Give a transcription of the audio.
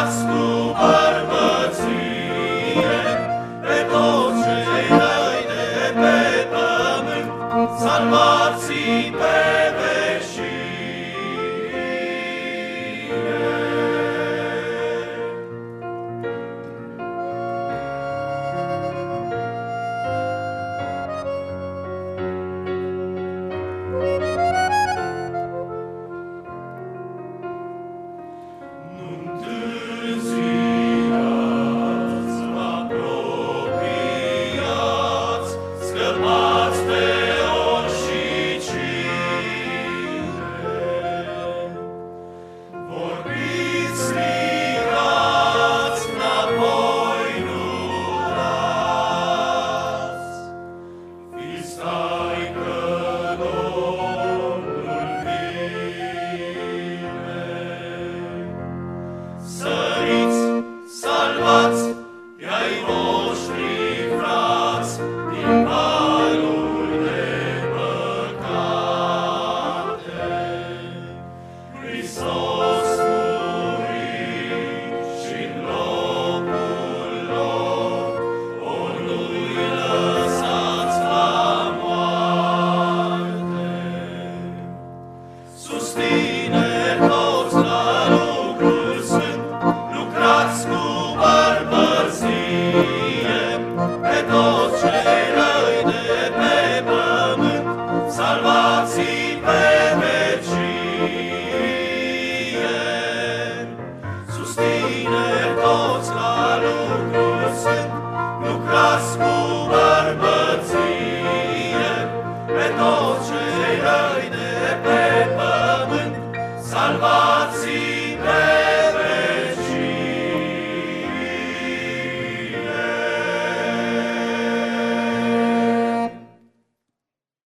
Lucrați cu bărbăție pe toți cei răi de pe pământ, salvați-i pe veșnie. Salvați pe-ai voștri frați din valul de păcate. Hristos muri și-n locul lor, ori nu-i lăsați la moarte. Susține-i toți la lucrul sfânt, lucrați cu bărbăție pe toți cei răi de pe pământ, salvați-i pe vecie. Susține-i toți la lucrul sfânt, lucrați cu bărbăție pe toți cei răi de pe pământ, salvați-i